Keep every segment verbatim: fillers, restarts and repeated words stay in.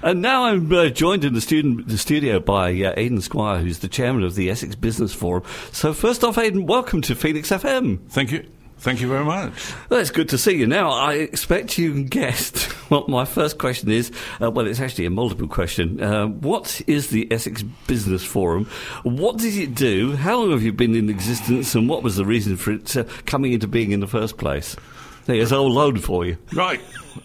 And now I'm uh, joined in the, student, the studio by uh, Aidan Squire, who's the chairman of the Essex Business Forum. So first off, Aidan, welcome to Phoenix F M. Thank you. Thank you very much. Well, it's good to see you. Now, I expect you guessed what my first question is. Uh, well, it's actually a multiple question. Uh, what is the Essex Business Forum? What does it do? How long have you been in existence? And what was the reason for it uh, coming into being in the first place? There's a whole load for you. Right.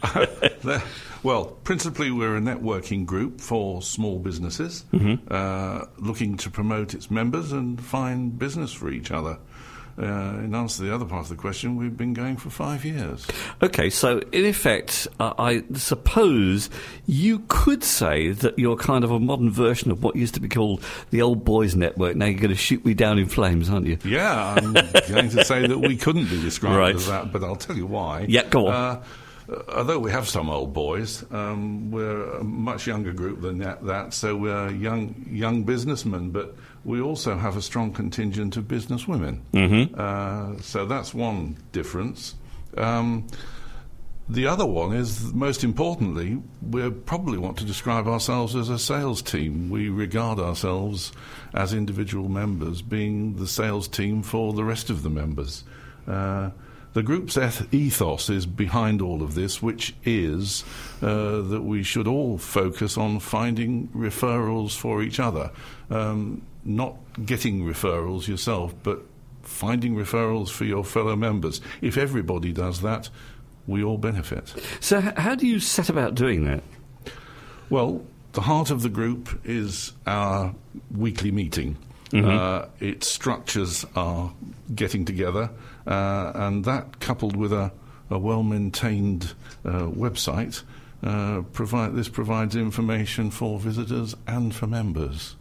Well, principally we're a networking group for small businesses, mm-hmm. uh, looking to promote its members and find business for each other. Uh, in answer to the other part of the question, we've been going for five years. Okay, so in effect, uh, I suppose you could say that you're kind of a modern version of what used to be called the Old Boys Network. Now you're going to shoot me down in flames, aren't you? Yeah, I'm going to say that we couldn't be described right. as that, but I'll tell you why. Yeah, go on. Uh, although we have some old boys, um, we're a much younger group than that, that, so we're young young businessmen, but we also have a strong contingent of business women. Mm-hmm. Uh, so that's one difference. Um, the other one is, most importantly, we probably want to describe ourselves as a sales team. We regard ourselves as individual members being the sales team for the rest of the members. Uh, The group's ethos is behind all of this, which is uh, that we should all focus on finding referrals for each other. Um, not getting referrals yourself, but finding referrals for your fellow members. If everybody does that, we all benefit. So h- how do you set about doing that? Well, the heart of the group is our weekly meeting. Mm-hmm. Uh, it structures our getting together, uh, and that, coupled with a, a well-maintained uh, website, uh, provide this provides information for visitors and for members.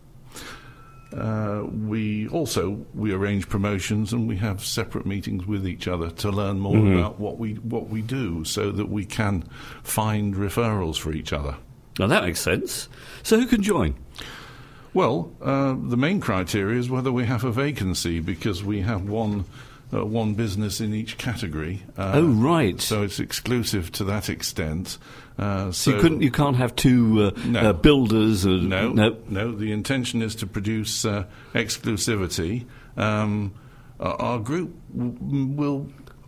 Uh, we also we arrange promotions, and we have separate meetings with each other to learn more mm-hmm. about what we what we do, so that we can find referrals for each other. Now that makes sense. So who can join? Well, uh, the main criteria is whether we have a vacancy, because we have one uh, one business in each category. Uh, oh, right. So it's exclusive to that extent. Uh, so, so you couldn't, you can't have two uh, no. uh, builders? Or, no, no, no. The intention is to produce uh, exclusivity. Um, our group w- will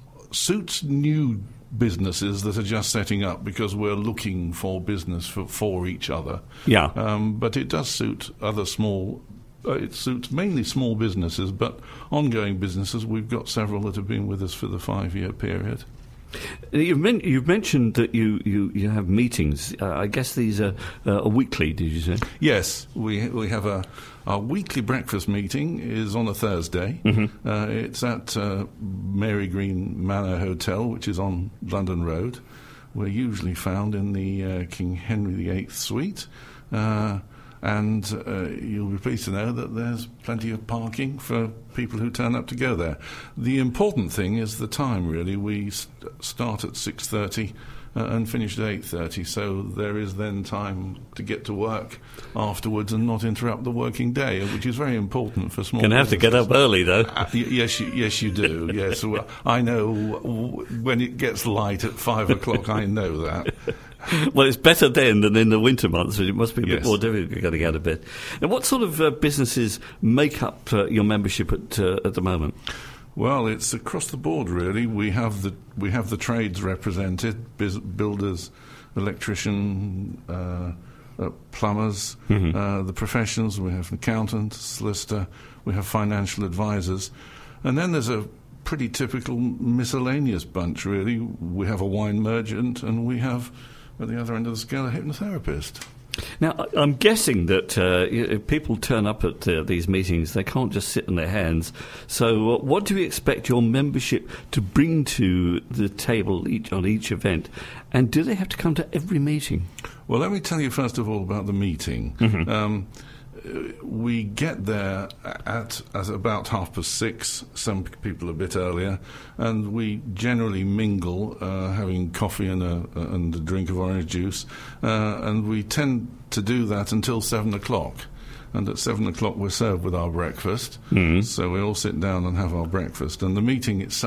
suit new businesses that are just setting up, because we're looking for business for, for each other. Yeah. Um, but it does suit other small, uh, it suits mainly small businesses, but ongoing businesses. We've got several that have been with us for the five-year period. You've, men- you've mentioned that you, you, you have meetings. Uh, I guess these are uh, weekly, did you say? Yes, we we have a our weekly breakfast meeting is on a Thursday. Mm-hmm. Uh, it's at uh, Mary Green Manor Hotel, which is on London Road. We're usually found in the uh, King Henry the Eighth suite. Uh, And uh, you'll be pleased to know that there's plenty of parking for people who turn up to go there. The important thing is the time, really. We st- start at six thirty uh, and finish at eight thirty, so there is then time to get to work afterwards and not interrupt the working day, which is very important for small Going to have to get up early, though. Uh, y- yes, you, yes, you do. Yes, well, I know w- when it gets light at five o'clock, I know that. Well, it's better then than in the winter months, but it must be a bit yes. more difficult getting out of bed. And what sort of uh, businesses make up uh, your membership at uh, at the moment? Well, it's across the board, really. We have the we have the trades represented: biz- builders, electrician, uh, uh, plumbers, mm-hmm. uh, the professionals. We have accountants, solicitor. We have financial advisors, and then there's a pretty typical miscellaneous bunch, really. We have a wine merchant, and we have, at the other end of the scale, a hypnotherapist. Now, I'm guessing that uh, if people turn up at uh, these meetings, they can't just sit on their hands. So uh, what do you expect your membership to bring to the table each, on each event? And do they have to come to every meeting? Well, let me tell you first of all about the meeting. Mm-hmm. Um, we get there at, at about half past six, some people a bit earlier, and we generally mingle, uh, having coffee and a, and a drink of orange juice, uh, and we tend to do that until seven o'clock. And at seven o'clock we're served with our breakfast, mm-hmm. so we all sit down and have our breakfast. And the meeting itself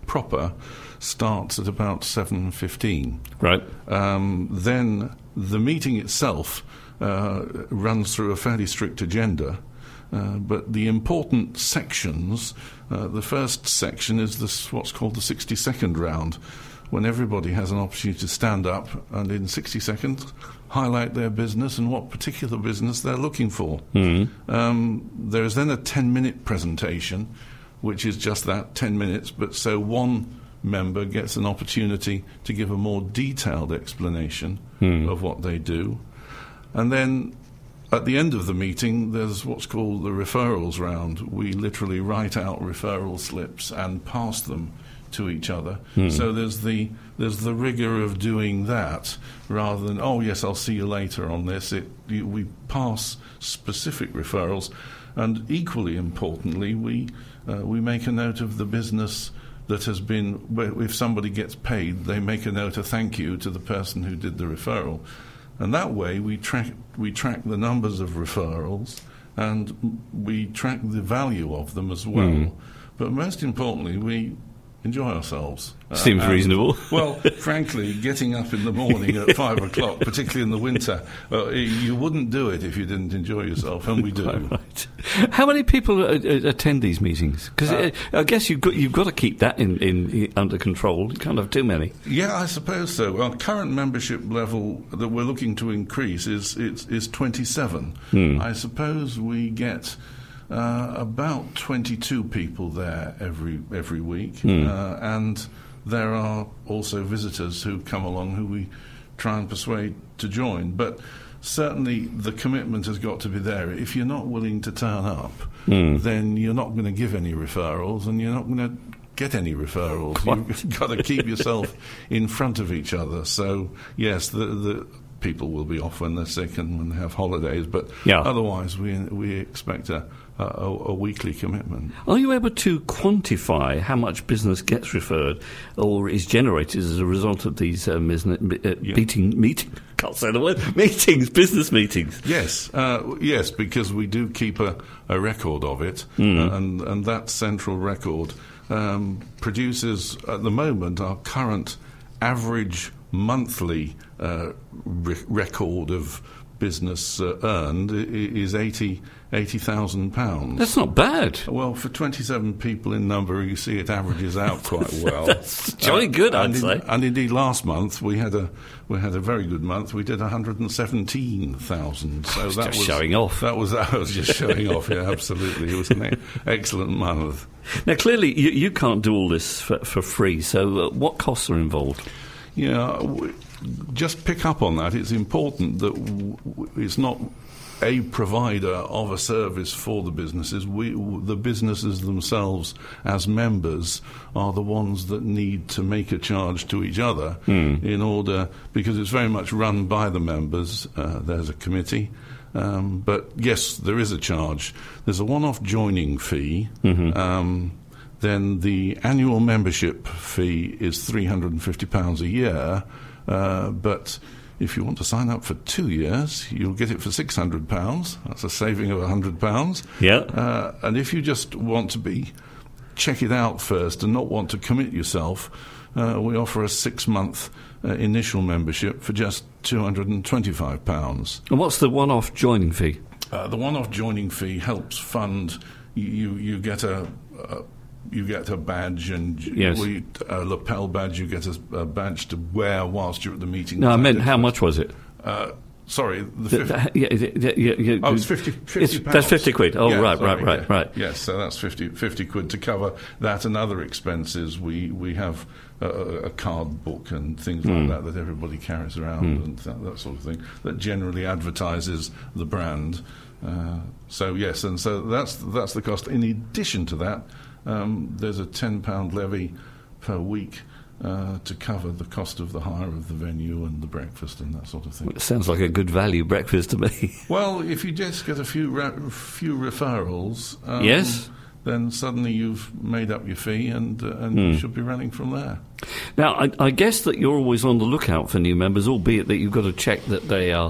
proper starts at about seven fifteen. Right. Um, then the meeting itself uh, runs through a fairly strict agenda. Uh, but the important sections, uh, the first section is this, what's called the sixty-second round, when everybody has an opportunity to stand up and in sixty seconds highlight their business and what particular business they're looking for. Mm-hmm. Um, there is then a ten-minute presentation, which is just that, ten minutes, but so one member gets an opportunity to give a more detailed explanation mm. of what they do. And then at the end of the meeting, there's what's called the referrals round. We literally write out referral slips and pass them to each other. Hmm. So there's the there's the rigour of doing that rather than, oh, yes, I'll see you later on this. It, you, we pass specific referrals, and equally importantly, we uh, we make a note of the business that has been, if somebody gets paid, they make a note of thank you to the person who did the referral. And that way we track we track the numbers of referrals and we track the value of them as well. Mm. But most importantly, we enjoy ourselves. Seems uh, reasonable. Well, frankly, getting up in the morning at five o'clock, particularly in the winter, uh, you wouldn't do it if you didn't enjoy yourself, and we do. Right. How many people uh, attend these meetings? Because uh, I guess you've got you've got to keep that in, in under control. You can't have too many. Yeah, I suppose so. Our current membership level that we're looking to increase is is, is twenty-seven. Hmm. I suppose we get Uh, about twenty-two people there every every week, mm. uh, and there are also visitors who come along who we try and persuade to join. But certainly the commitment has got to be there. If you're not willing to turn up, mm. then you're not going to give any referrals, and you're not going to get any referrals. What? You've got to keep yourself in front of each other. So yes, the the people will be off when they're sick and when they have holidays, but yeah. otherwise we we expect a A, a weekly commitment. Are you able to quantify how much business gets referred or is generated as a result of these uh, business, uh, yeah. meeting, meeting, can't say the word, meetings, business meetings? Yes, uh, yes, because we do keep a, a record of it, mm. uh, and, and that central record um, produces, at the moment, our current average monthly uh, re- record of business uh, earned is eighty thousand pounds. That's not bad. Well, for twenty-seven people in number, you see it averages out quite well. That's jolly good, uh, I'd and say. In, and indeed, last month we had a we had a very good month. We did one hundred seventeen thousand. So that just was showing off. That was that was just showing off. Yeah, absolutely. It was an excellent month. Now, clearly, you, you can't do all this for, for free. So, uh, what costs are involved? Yeah. We, Just pick up on that. It's important that w- it's not a provider of a service for the businesses. We, w- the businesses themselves, as members, are the ones that need to make a charge to each other mm. in order, because it's very much run by the members. Uh, there's a committee. Um, but yes, there is a charge. There's a one-off joining fee. Mm-hmm. Um, then the annual membership fee is three hundred fifty pounds a year. Uh, but if you want to sign up for two years, you'll get it for six hundred pounds. That's a saving of one hundred pounds. Yeah. Uh, and if you just want to be check it out first and not want to commit yourself, uh, we offer a six-month uh, initial membership for just two hundred twenty-five pounds. And what's the one-off joining fee? Uh, the one-off joining fee helps fund. You you get a. a You get a badge, and yes. we, a lapel badge. You get a, a badge to wear whilst you're at the meeting. No, I meant how much was it? Uh, sorry, the, the, the yeah, yeah, yeah, yeah, oh, it's fifty. fifty it's, pounds. That's fifty quid. Oh, yeah, right, sorry, right, right, yeah. right. Yes, so that's fifty, fifty quid to cover that and other expenses. We we have a, a card book and things mm. like that that everybody carries around mm. and that, that sort of thing that generally advertises the brand. Uh, so yes, and so that's that's the cost. In addition to that. Um, there's a ten pound levy per week uh, to cover the cost of the hire of the venue and the breakfast and that sort of thing. Well, it sounds like a good value breakfast to me. Well, if you just get a few re- few referrals, um, yes, then suddenly you've made up your fee and uh, and mm. you should be running from there. Now, I, I guess that you're always on the lookout for new members, albeit that you've got to check that they are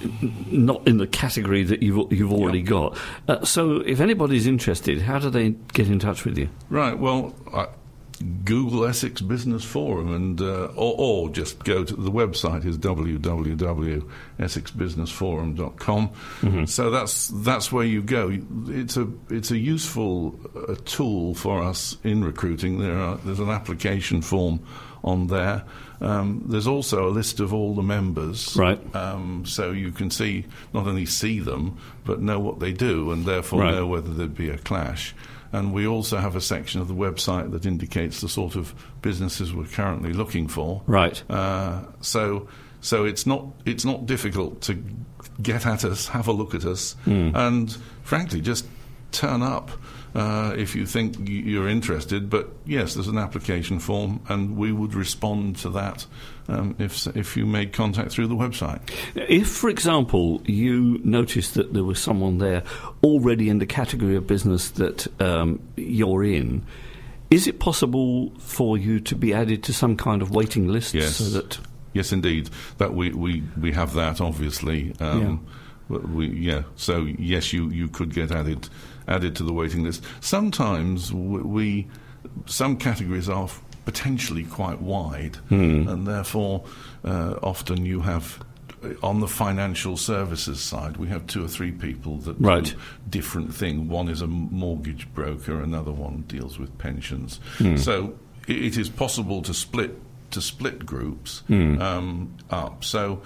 not in the category that you've you've already yep. got. Uh, so, if anybody's interested, how do they get in touch with you? Right. Well, I, Google Essex Business Forum, and uh, or, or just go to the website is w w w dot essex business forum dot com. Mm-hmm. So that's that's where you go. It's a it's a useful uh, tool for us in recruiting. There are there's an application form on there. Um, there's also a list of all the members, right? Um, so you can see not only see them but know what they do, and therefore right. know whether there'd be a clash. And we also have a section of the website that indicates the sort of businesses we're currently looking for. Right. Uh, so, so it's not it's not difficult to get at us, have a look at us, mm. and frankly, just turn up uh, if you think you're interested. But yes, there's an application form, and we would respond to that um, if if you made contact through the website. If, for example, you noticed that there was someone there already in the category of business that um, you're in, is it possible for you to be added to some kind of waiting list? Yes. So that yes, indeed. That we, we, we have that, obviously. Um, yeah. We, yeah. So yes, you, you could get added added to the waiting list. Sometimes we, we some categories are potentially quite wide, hmm. and therefore uh, often you have, on the financial services side, we have two or three people that right. do different things. One is a mortgage broker, another one deals with pensions. Hmm. So it, it is possible to split to split groups hmm. um, up. So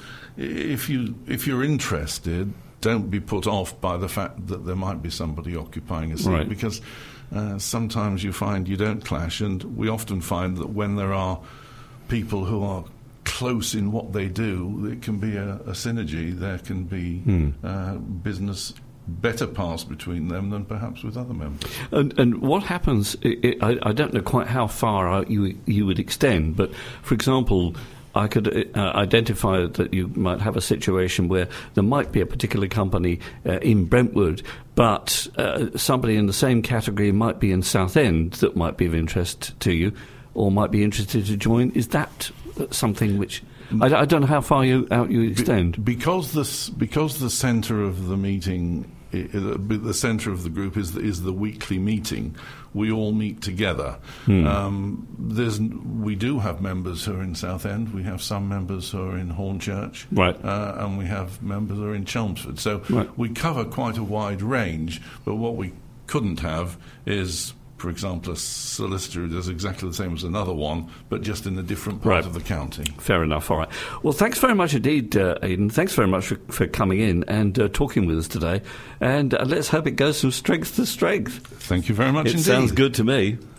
if you if you're interested, don't be put off by the fact that there might be somebody occupying a seat, right. because uh, sometimes you find you don't clash, and we often find that when there are people who are close in what they do, it can be a, a synergy. There can be hmm. uh, business better pass between them than perhaps with other members. And, and what happens, it, it, I, I don't know quite how far out you, you would extend, but for example, I could uh, identify that you might have a situation where there might be a particular company uh, in Brentwood, but uh, somebody in the same category might be in Southend that might be of interest to you, or might be interested to join. Is that something which... I, I don't know how far you, out you extend. Be, because, this, because the centre of the meeting, the centre of the group is the, is the weekly meeting, we all meet together. Hmm. Um, there's, we do have members who are in Southend, we have some members who are in Hornchurch, right. uh, and we have members who are in Chelmsford. So right. we cover quite a wide range, but what we couldn't have is, for example, a solicitor who does exactly the same as another one, but just in a different part right. of the county. Fair enough. All right. Well, thanks very much indeed, uh, Aidan. Thanks very much for, for coming in and uh, talking with us today. And uh, let's hope it goes from strength to strength. Thank you very much it indeed. Sounds good to me.